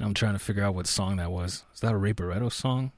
I'm trying to figure out what song that was. Is that a Ray Barretto song?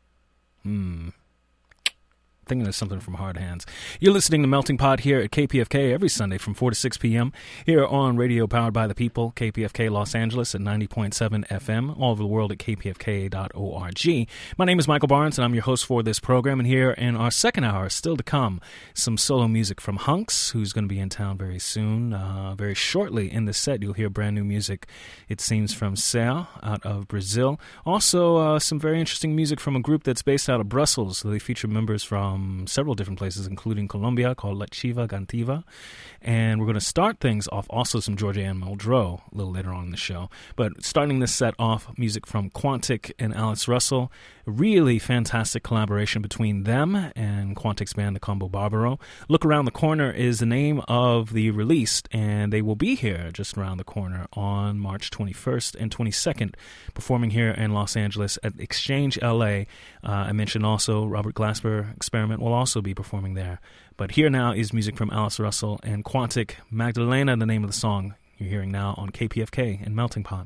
Thinking of something from Hard Hands. You're listening to Melting Pot here at KPFK every Sunday from 4 to 6 p.m. here on Radio Powered by the People, KPFK Los Angeles at 90.7 FM, all over the world at kpfk.org. My name is Michael Barnes, and I'm your host for this program. And here in our second hour, still to come, some solo music from Hunks, who's going to be in town very soon. Very shortly in the set, you'll hear brand new music, it seems, from Serra out of Brazil. Also, some very interesting music from a group that's based out of Brussels. So they feature members from several different places, including Colombia, called Lectiva Gantiva. And we're going to start things off, also some Georgia Ann Muldrow a little later on in the show. But starting this set off, music from Quantic and Alice Russell. A really fantastic collaboration between them and Quantic's band, the Combo Barbaro. Look Around the Corner is the name of the release, and they will be here just around the corner on March 21st and 22nd, performing here in Los Angeles at Exchange LA. I mentioned also Robert Glasper Experiment will also be performing there. But here now is music from Alice Russell and Quantic. Magdalena, the name of the song you're hearing now on KPFK and Melting Pot.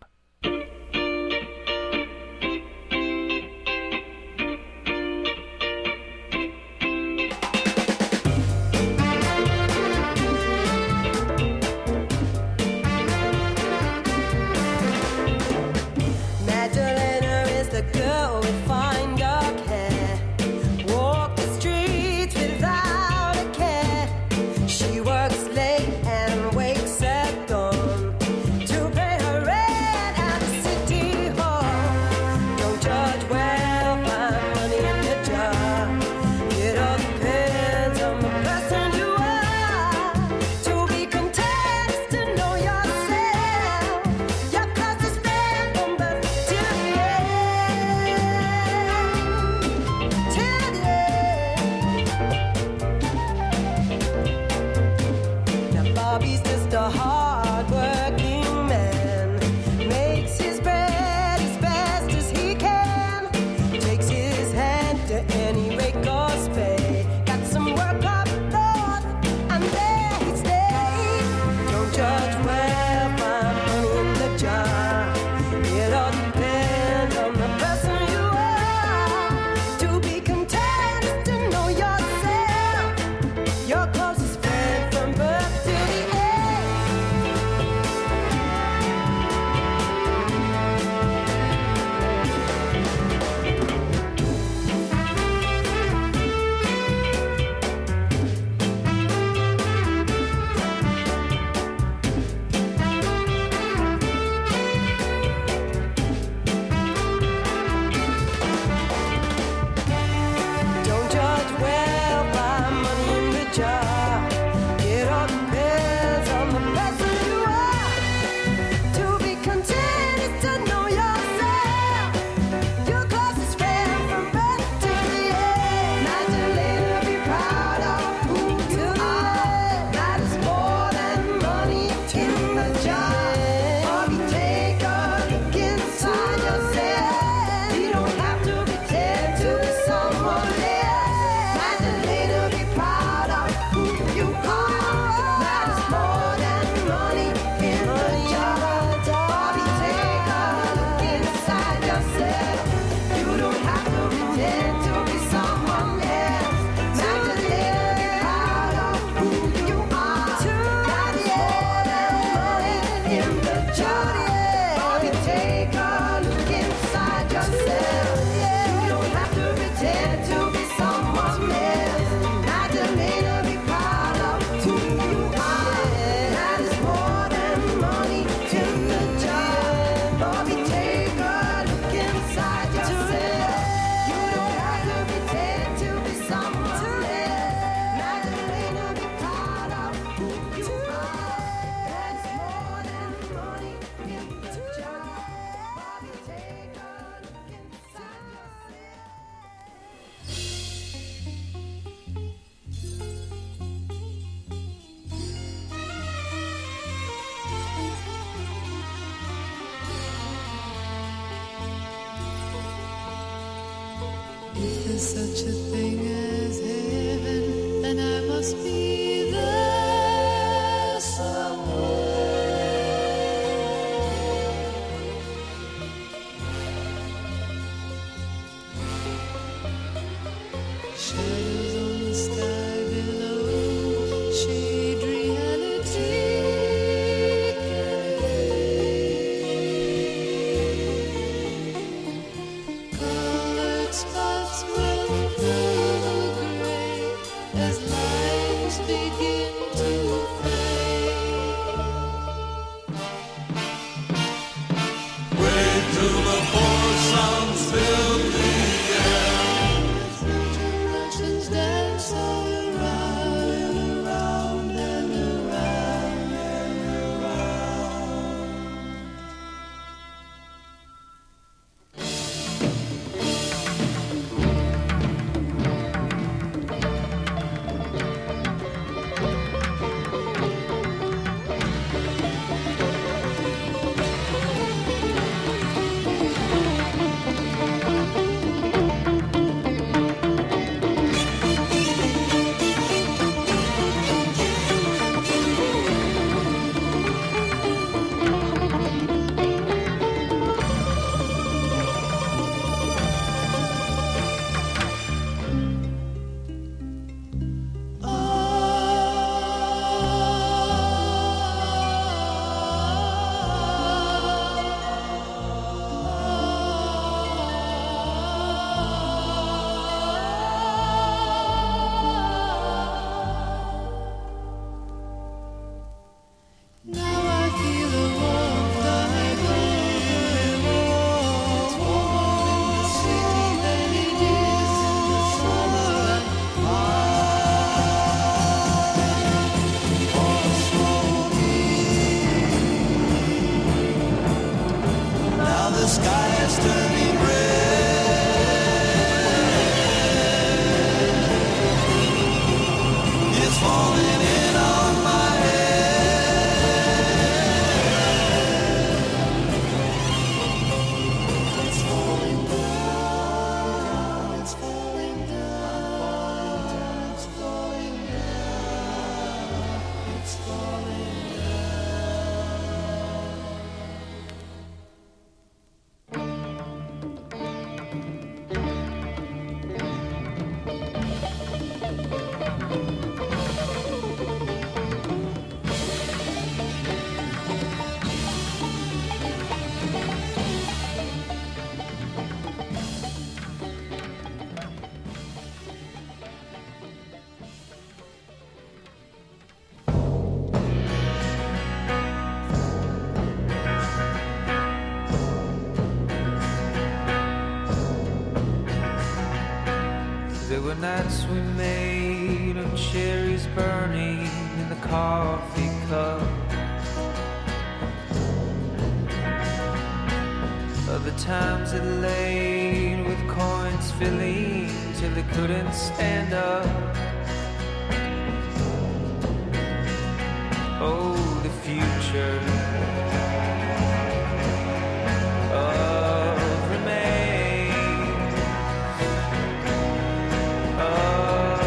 If there's such a thing as heaven, then I must be there somewhere. Shadows on the sky below, shade reality colored spots will grow gray as lives begin to fade. Wait till the four sounds fill the As interruptions dance all around and around and around and around. Now I feel the warmth like overwhelmed. It's warmer in the city than it is in the summer, and Now the sky is turning red. It's falling in on my it's falling down, it's falling down, it's falling down, it's falling There were nights we made of cherries burning in the coffee cup. Other times it laid with coins filling till it couldn't stand up. Oh, the future of remains, of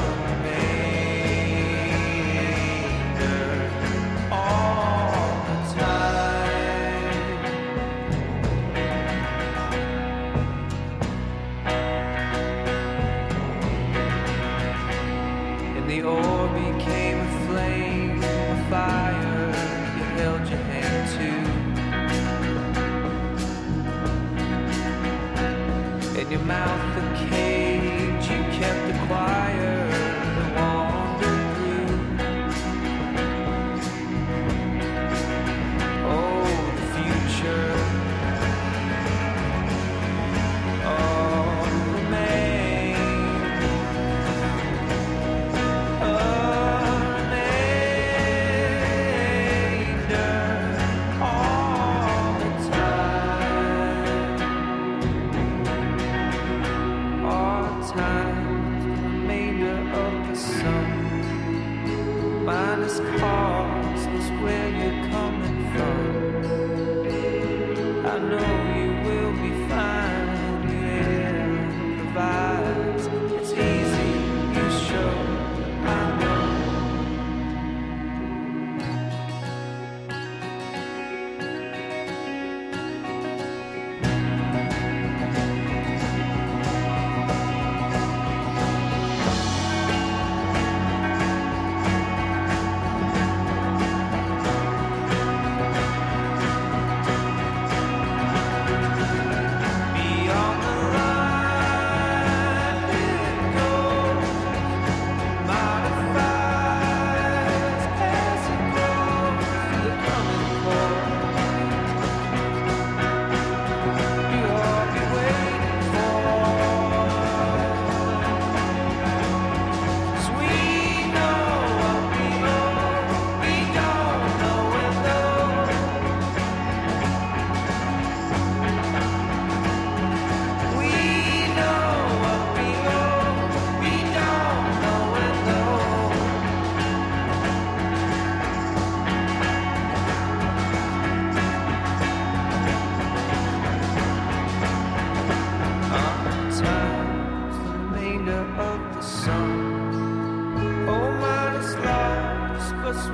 remainder all the time. And the ore became a flame, a fire you held your hand to. In your mouth a cage you kept a choir that wandered through. Oh, the future all remains, a remainder all the time. All times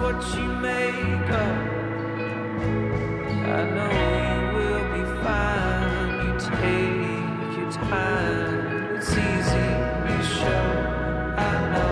what you make of. I know you will be fine. You take your time. It's easy to show. I know.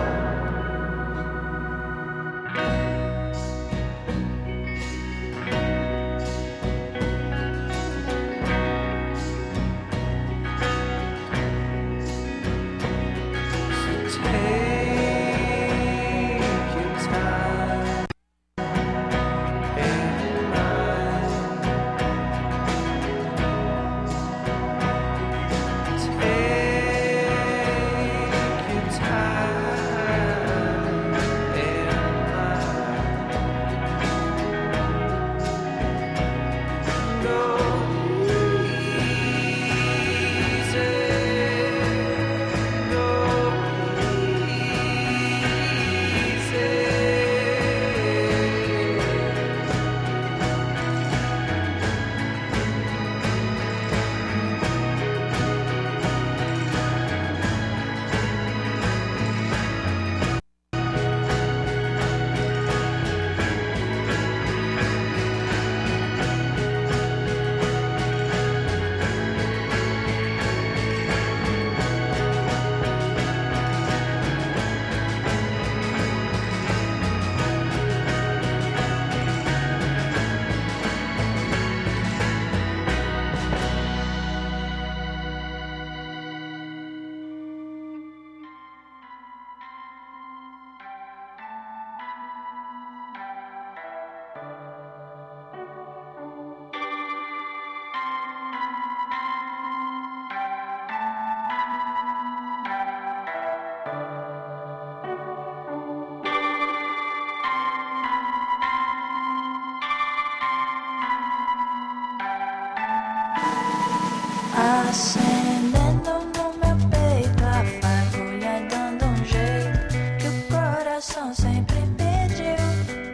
Acendendo no meu peito a fagulha, dando um jeito que o coração sempre pediu.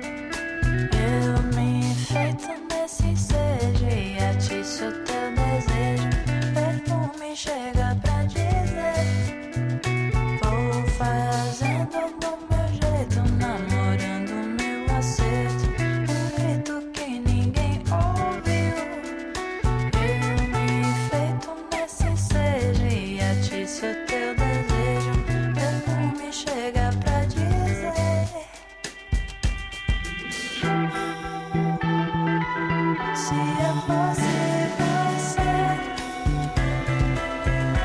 Eu me enfeito nesse ensejo e atiço teu desejo. Perfume chega pra dizer: vou fazendo do meu jeito, namorando meu acerto. Um grito que ninguém ouviu. Eu me enfeito nesse ensejo e atiço teu desejo. Perfume chega pra dizer: se eu fosse você,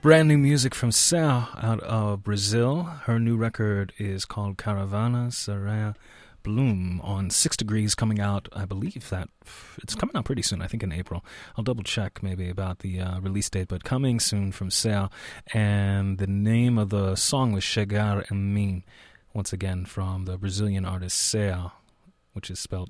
Brand new music from Céu out of Brazil. Her new record is called Caravana Será Bloom on 6 Degrees, coming out, I believe that it's coming out pretty soon, I think in April. I'll double check maybe about the release date, but coming soon from Céu. And the name of the song was Chegar em Mim, once again from the Brazilian artist Céu, which is spelled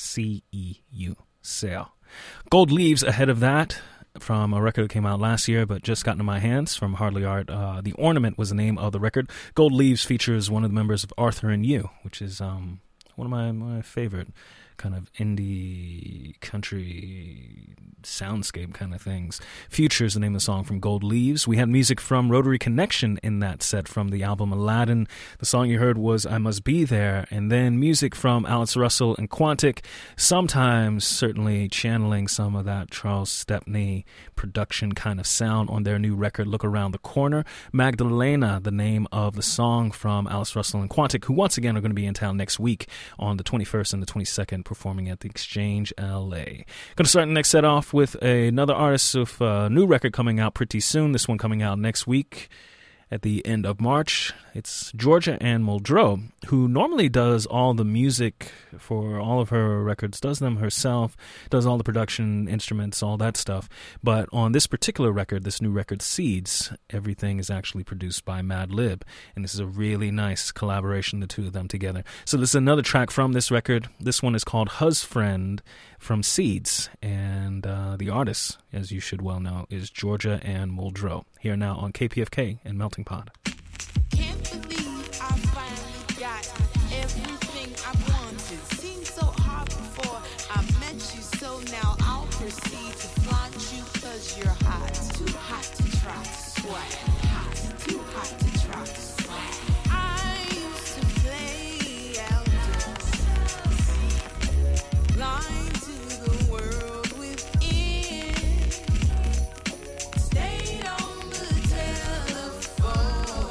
C-E-U, Céu. Gold Leaves ahead of that, from a record that came out last year but just got into my hands from Hardly Art. The Ornament was the name of the record. Gold Leaves features one of the members of Arthur and You, which is one of my favorite kind of indie country soundscape kind of things. Future is the name of the song from Gold Leaves. We had music from Rotary Connection in that set from the album Aladdin. The song you heard was I Must Be There, and then music from Alice Russell and Quantic, sometimes certainly channeling some of that Charles Stepney production kind of sound on their new record Look Around the Corner. Magdalena, the name of the song from Alice Russell and Quantic, who once again are going to be in town next week on the 21st and the 22nd, performing at the Exchange LA. Going to start the next set off with another artist of a new record coming out pretty soon. This one coming out next week at the end of March. It's Georgia Ann Muldrow, who normally does all the music for all of her records, does them herself, does all the production, instruments, all that stuff. But on this particular record, this new record, Seeds, everything is actually produced by Madlib. And this is a really nice collaboration, the two of them together. So this is another track from this record. This one is called Husfriend from Seeds. And the artist, as you should well know, is Georgia Ann Muldrow. Here now on KPFK and Melting Pot. Can't believe I finally got everything I wanted. Seemed so hard before I met you, so now I'll proceed to flaunt you, cause you're hot. Too hot to try to swag. Hot, too hot to try to swag. I used to play outdoors, blind to the world within. Stayed on the telephone.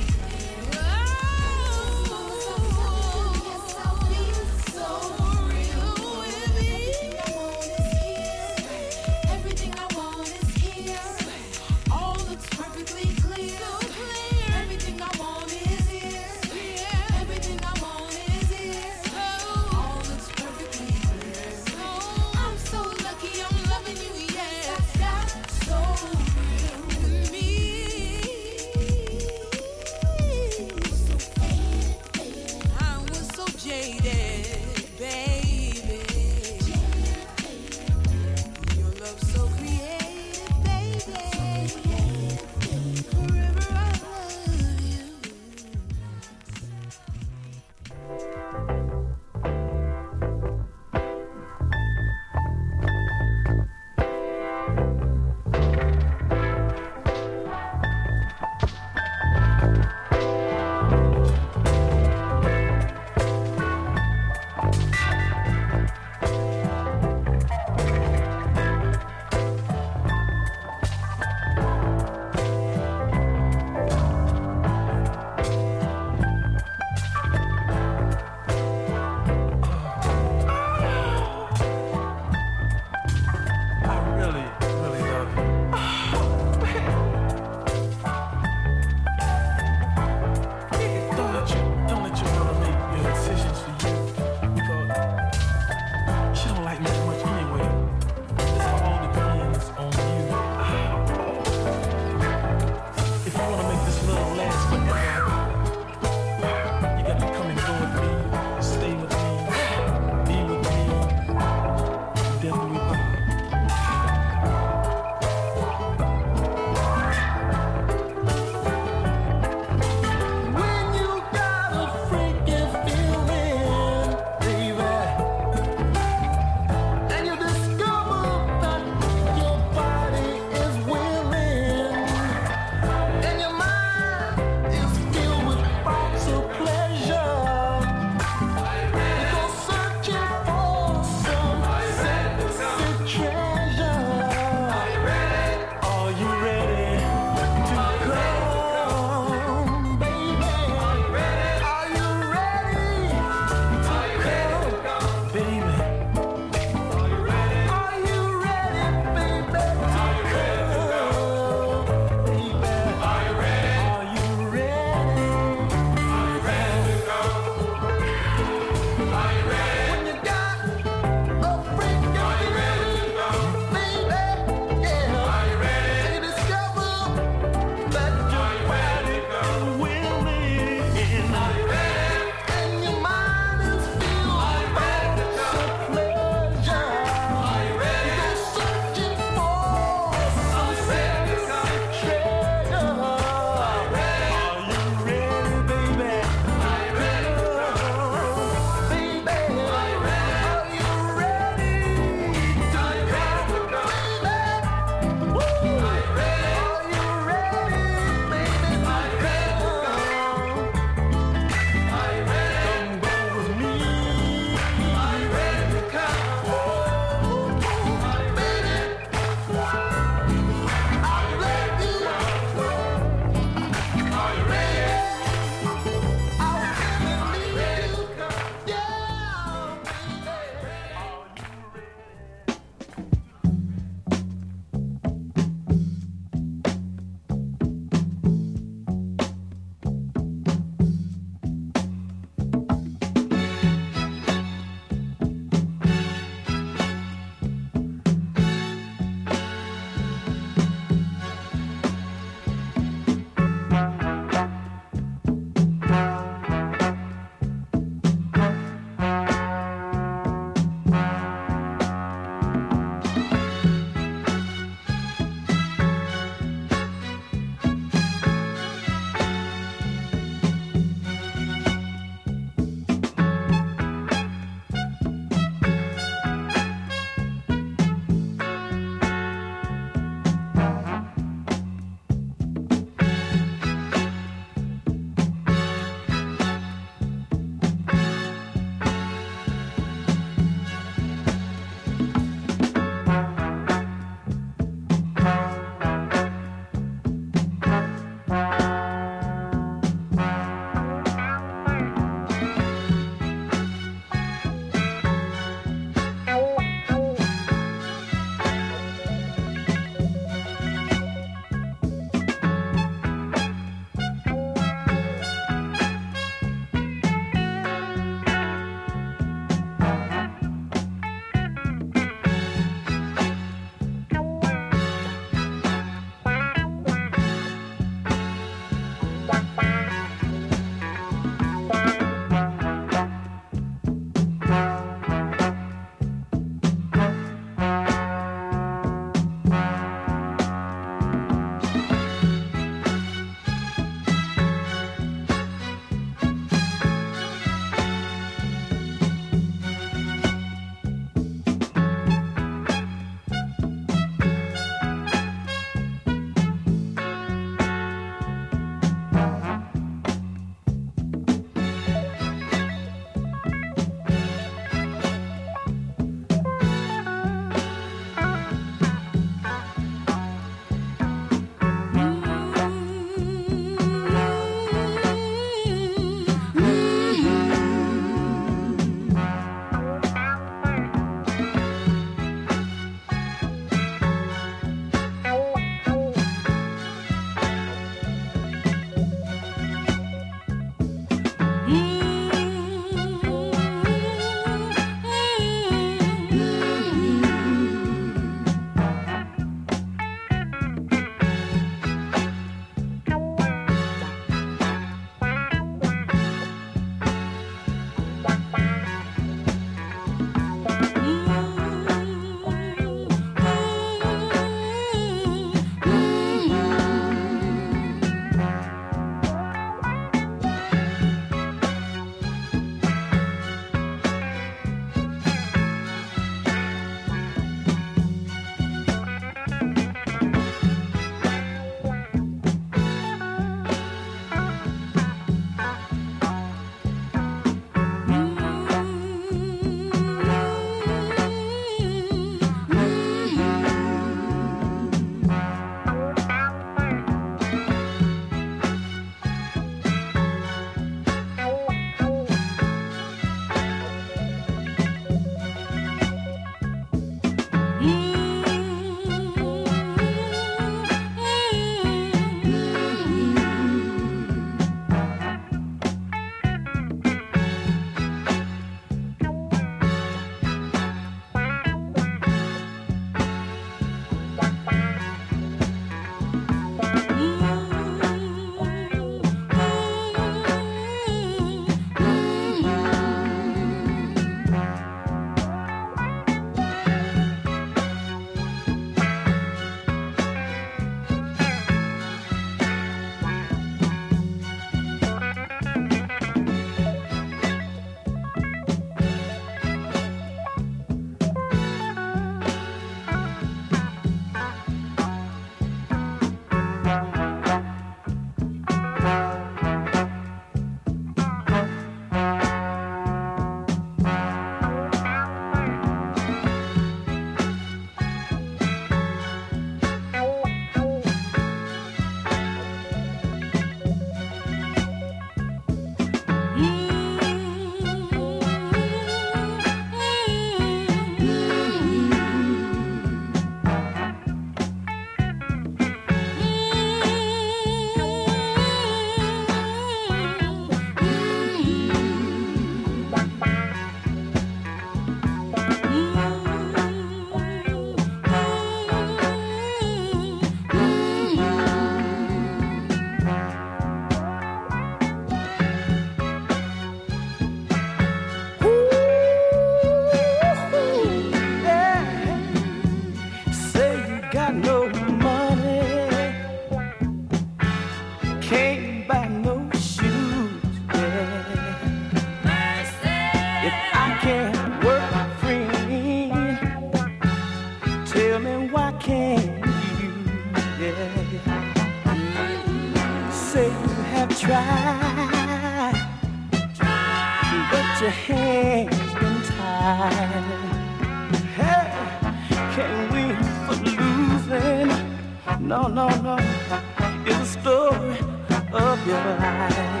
why can't you? Yeah. Say you have tried, but your hands been tied. Hey, can't win for losing. No, no, no. It's a story of your life.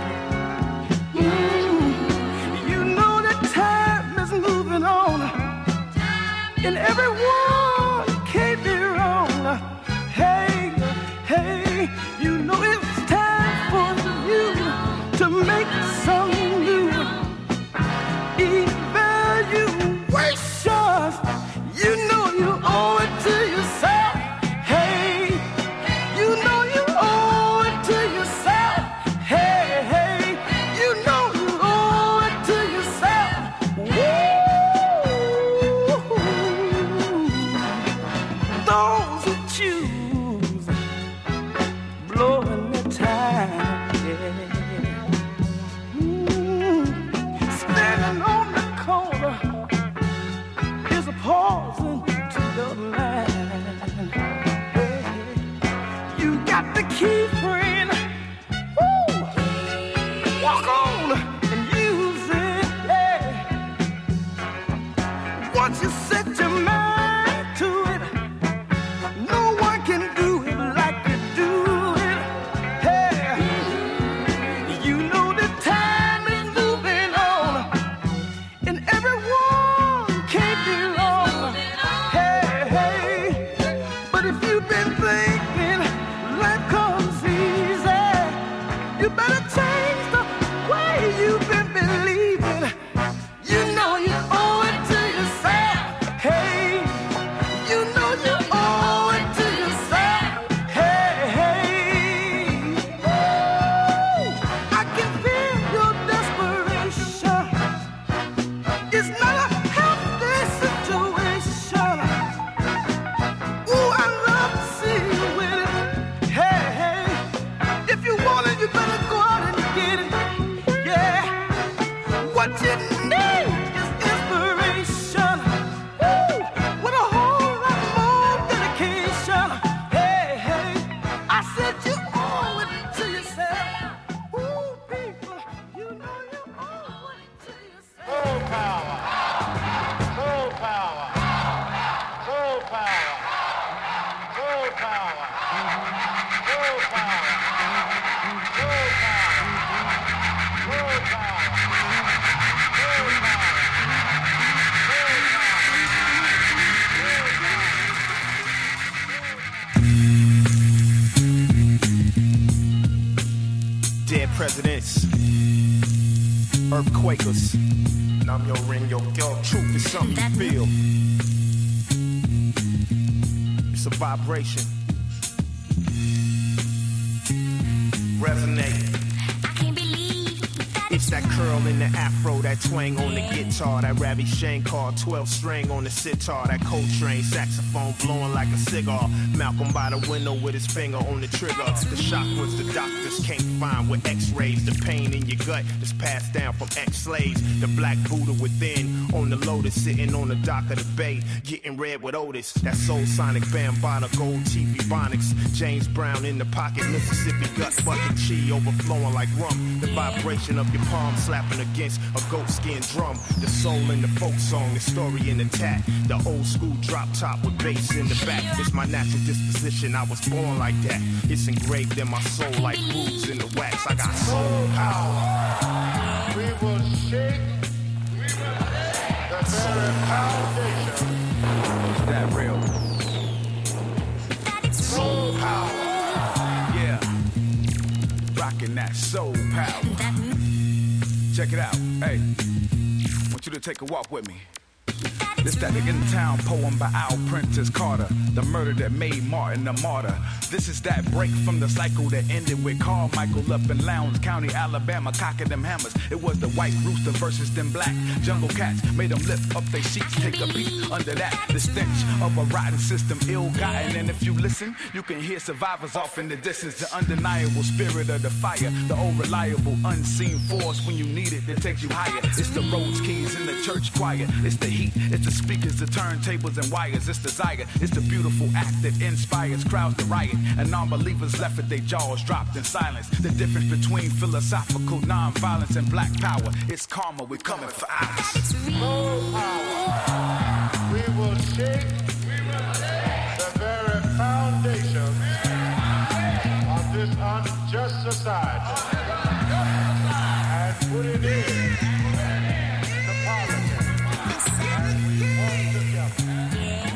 You know that time is moving on, and everyone can't be wrong. Hey, hey, you know it's time for you to make something new. Evaluations, you know you owe it to yourself. Hey, you know you owe it to yourself. Hey, hey, you know you owe it to yourself. Woo! Those who choose blowing their time, yeah. Standing on the corner is a poison to the mind. Hey, you got the key, friend. Woo! Walk on and use it, yeah. Once you set your mind to it, no one can do it like you do it. Hey, you know the time is moving on, and everyone can't be wrong. Hey, hey, but if you've been thinking life comes easy, you better change the way you've been believing. You know you owe it to yourself. Hey, you know you owe it to yourself. Hey, hey, woo! I can feel your desperation. It's not a healthy situation. Ooh, I love to see you with it. Hey, hey, if you want it, you better go out and get it. Yeah, what you need is inspiration. Ooh, with a whole lot more dedication. Hey, hey, I said you owe it to yourself. Ooh, people, you know you owe it to yourself. Soul power. Soul power. Soul power. Soul power. Soul power. Soul power. Soul power. Soul power. Dead presidents, earthquakers. I'm your ring, your truth is something you feel. It's a vibration. Resonate. It's that curl in the afro, that twang on the guitar, that Ravi Shankar 12-string on the sitar, that Coltrane saxophone blowing like a cigar, Malcolm by the window with his finger on the trigger. The shock was the doctors can't find with x-rays, the pain in your gut that's passed down from ex-slaves, the black Buddha within, on the lotus sitting on the dock of the bay, getting red with Otis, that soul sonic bambana, gold TV Bonics, James Brown in the pocket, Mississippi gut bucket chi overflowing like rum, the vibration of your palm slapping against a goat skin drum, the soul in the folk song, the story in the tat, the old school drop top with bass in the back. It's my natural disposition, I was born like that. It's engraved in my soul like roots in the wax. I got soul power. We will shake the very foundation. Is that real? Soul power. Yeah. Rocking that soul power. Check it out. Hey, I want you to take a walk with me. This that In Town poem by Al Prentice Carter, the murder that made Martin a martyr. This is that break from the cycle that ended with Carmichael up in Lowndes County, Alabama, cocking them hammers. It was the white rooster versus them black jungle cats. Made them lift up their sheets, take a peek under that. The stench of a rotten system, ill-gotten. And if you listen, you can hear survivors off in the distance. The undeniable spirit of the fire, the old reliable unseen force when you need it that takes you higher. It's the Rhodes Keys in the church choir. It's the heat, it's the speakers, the turntables and wires. It's desire, it's the beautiful act that inspires crowds to riot. And non-believers left with their jaws dropped in silence. The difference between philosophical non-violence and black power. It's karma, we're coming for ours. Soul power. We will shake the very foundation of this unjust society and put it in the politics. And we work together.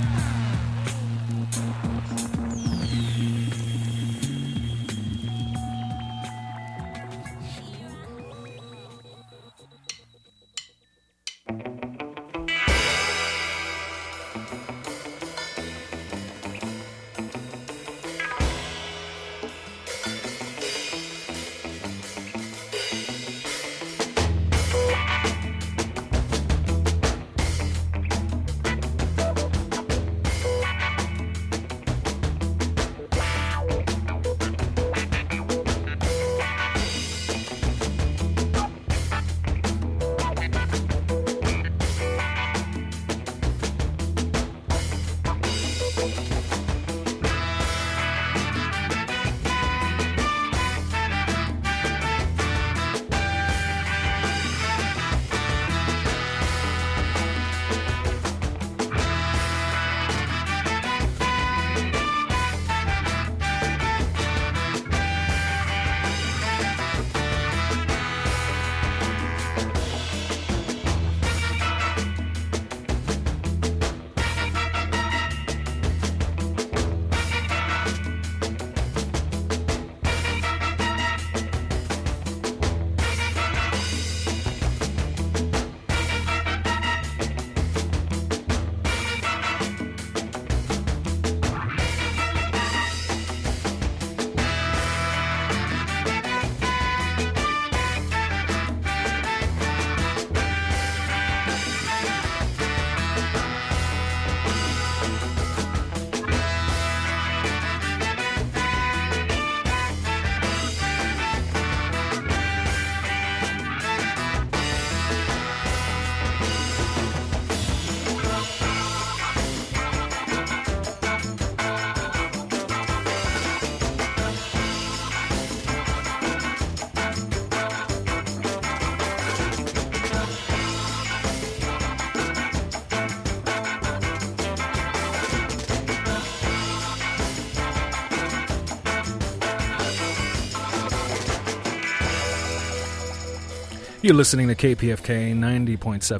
You're listening to KPFK 90.7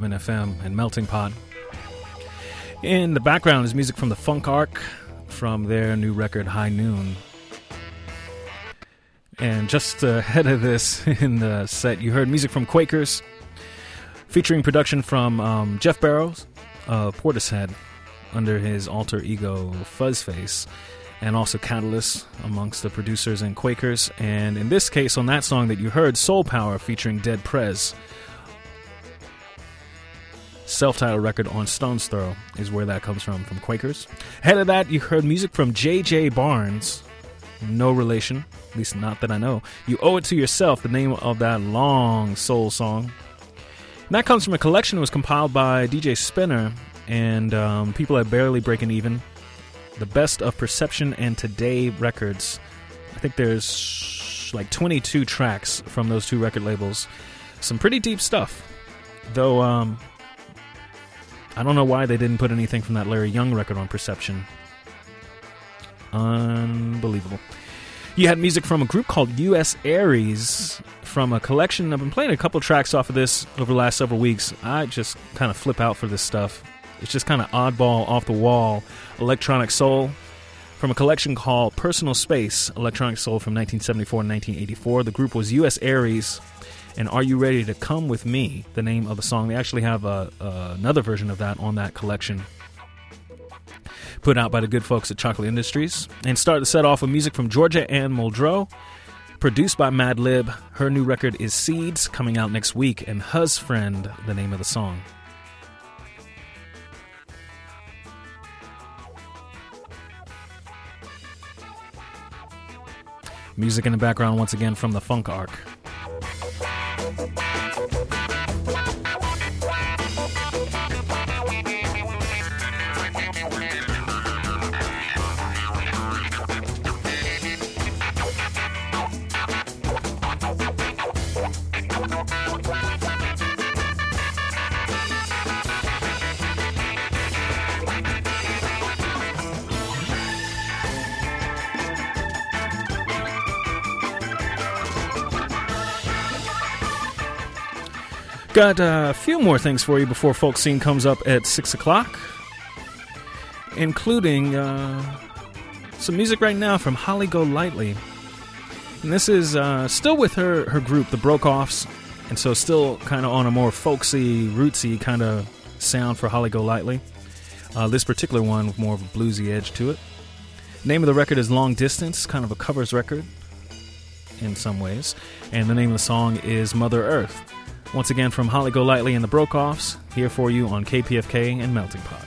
FM and Melting Pot. In the background is music from the Funk Ark from their new record High Noon. And just ahead of this in the set, you heard music from Quakers, featuring production from Jeff Barrows, Portishead, under his alter ego Fuzzface, and also Catalyst amongst the producers and Quakers. And in this case, on that song that you heard, Soul Power featuring Dead Prez, self-titled record on Stone's Throw is where that comes from Quakers. Ahead of that, you heard music from J.J. Barnes, no relation, at least not that I know. You Owe It To Yourself, the name of that long soul song. And that comes from a collection that was compiled by DJ Spinner and people at Barely Breaking Even. The Best of Perception and Today records. I think there's like 22 tracks from those two record labels. Some pretty deep stuff. Though, I don't know why they didn't put anything from that Larry Young record on Perception. Unbelievable. You had music from a group called U.S. Aries from a collection. I've been playing a couple tracks off of this over the last several weeks. I just kind of flip out for this stuff. It's just kind of oddball, off-the-wall electronic soul from a collection called Personal Space, electronic soul from 1974 and 1984. The group was U.S. Aries, and Are You Ready to Come With Me, the name of the song. They actually have another version of that on that collection, put out by the good folks at Chocolate Industries. And start the set off with music from Georgia Ann Muldrow, produced by Madlib. Her new record is Seeds, coming out next week, and Huz Friend, the name of the song. Music in the background once again from the Funk Ark. Got a few more things for you before Folk Scene comes up at 6 o'clock, including some music right now from Holly Golightly. And this is still with her group, the Broke-Offs, and so still kind of on a more folksy, rootsy kind of sound for Holly Golightly. This particular one with more of a bluesy edge to it. Name of the record is Long Distance, kind of a covers record in some ways. And the name of the song is Mother Earth. Once again, from Holly Golightly and the Broke-Offs, here for you on KPFK and Melting Pot.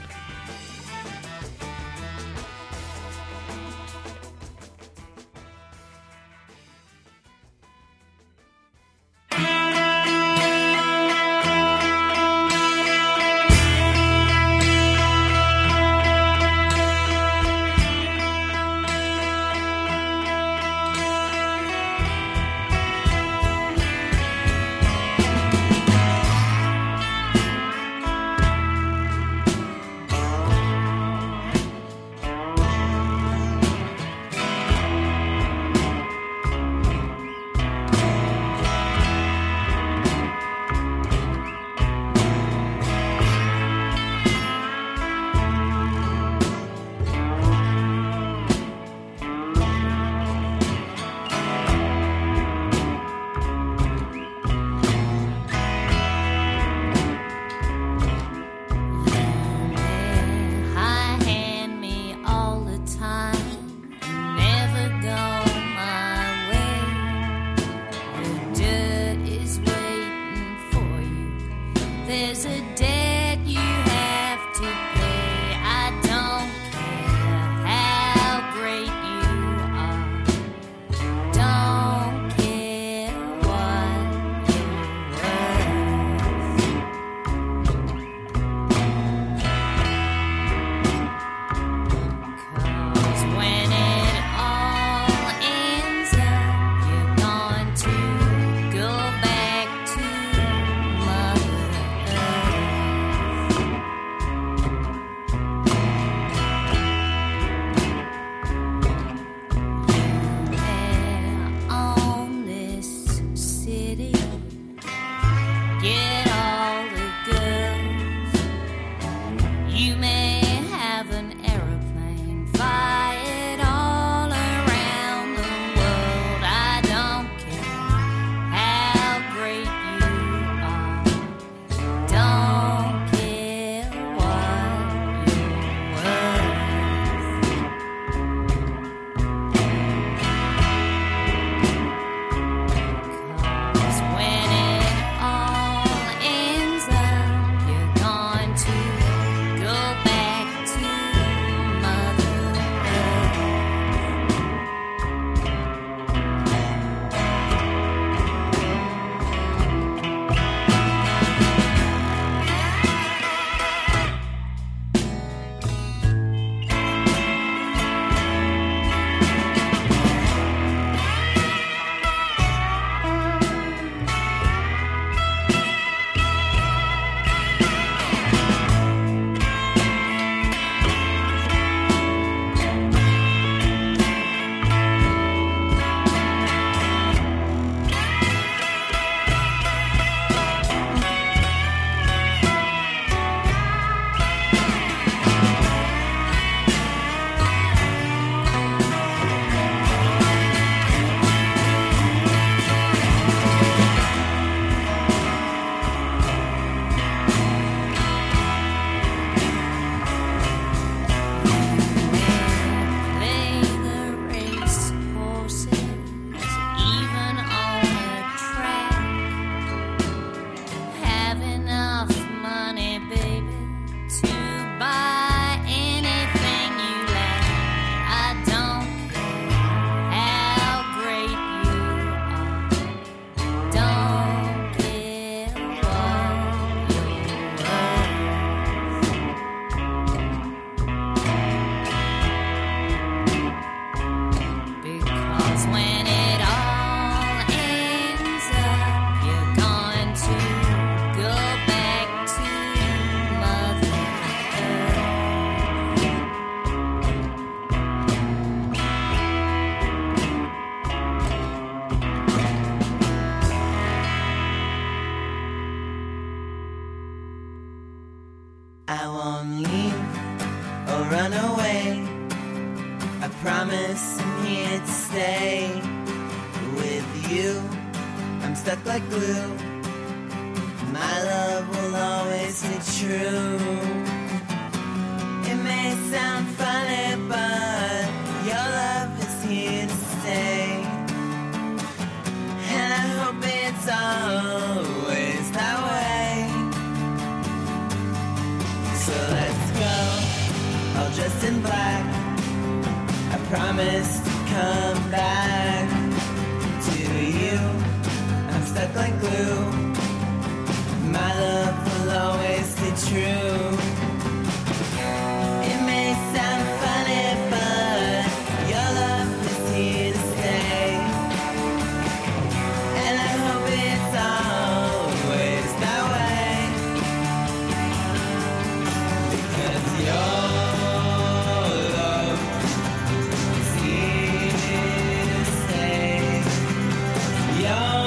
run away. I promise I'm here to stay. With you, I'm stuck like glue. My love will always be true. It may sound funny, but your love is here to stay. And I hope it's always that way. So let's go, all dressed in black. I promise to come back to you. I'm stuck like glue. My love will always be true. It may sound funny, but your love is here to stay. And I hope it's always that way. Because your love is here to stay. Your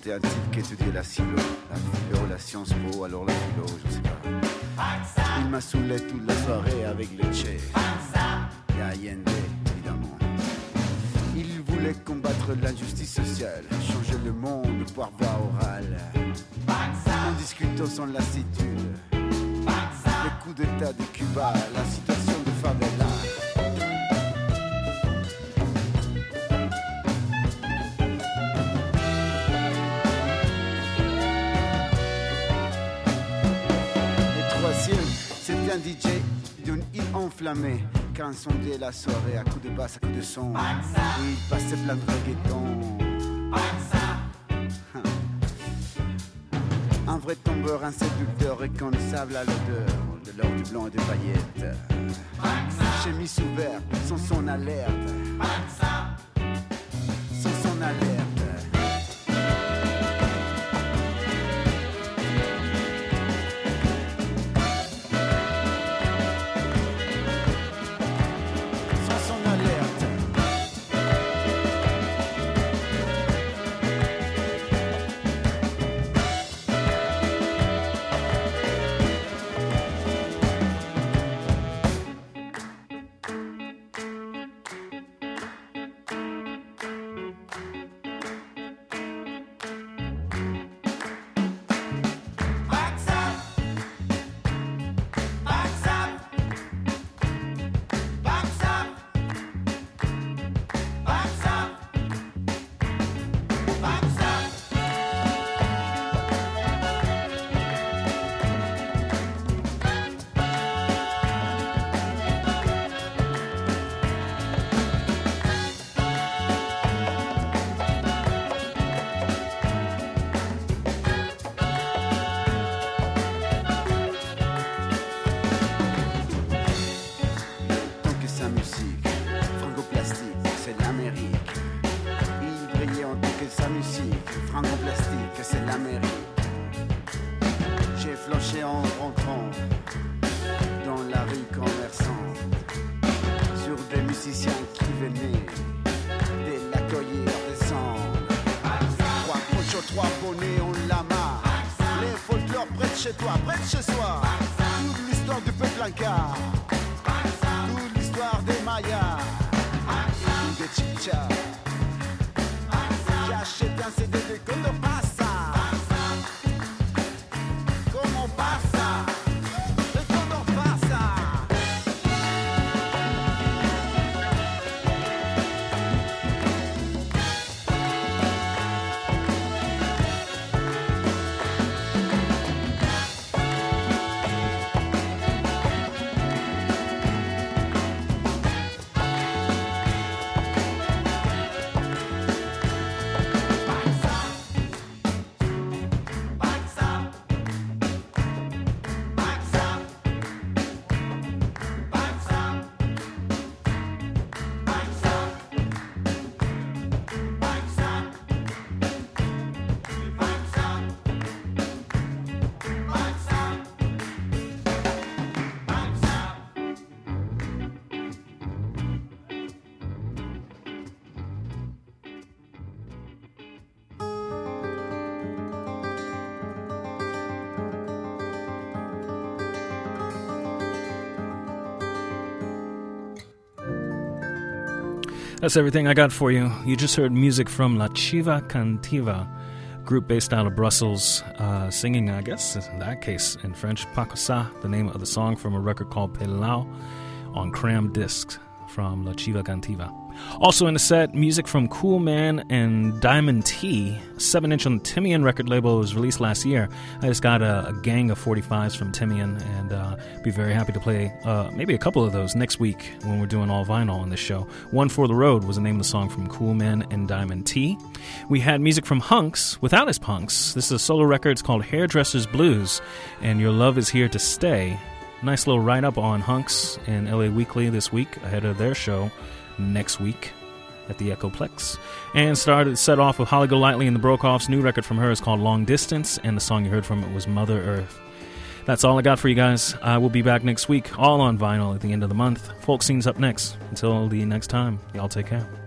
c'était un type qui étudiait la philo, la Sciences Po, alors la philo, je sais pas. Il m'a saoulé toute la soirée avec le Che et Allende, évidemment. Il voulait combattre l'injustice sociale, changer le monde par voie orale, en discutant sans lassitude. Le coup d'état de Cuba, la situation de favela. C'était un DJ d'une île enflammée qui a incendié la soirée à coups de basse, à coups de son. Et il passait plein de reggaeton. Un vrai tombeur, un séducteur reconnaissable à l'odeur de l'or, du blanc et des paillettes. Chemise ouverte, sans son alerte. Sans son alerte. Chez toi, près de chez soi, toute l'histoire du peuple inca, toute l'histoire des Mayas, des Chichas, qui achètent un CD de Condor Passa. Comment passa? De Condor Passa. That's everything I got for you. You just heard music from La Chiva Cantiva, group based out of Brussels, singing, I guess, in that case, in French, Pacosa, the name of the song from a record called Pelao on Cram Discs from La Chiva Cantiva. Also in the set, music from Cool Man and Diamond T, 7-inch on the Timian record label. It was released last year. I just got a gang of 45s from Timian, and be very happy to play maybe a couple of those next week when we're doing all vinyl on this show. One for the Road was the name of the song from Cool Man and Diamond T. We had music from Hunks, with Alice Punks. This is a solo record. It's called Hairdresser's Blues, and Your Love Is Here to Stay. Nice little write-up on Hunks in LA Weekly this week ahead of their show next week at the Echoplex. And set off with Holly Golightly and the Brokoffs. New record from her is called Long Distance, and the song you heard from it was Mother Earth. That's all I got for you guys. I will be back next week, all on vinyl at the end of the month. Folk Scene's up next. Until the next time, y'all take care.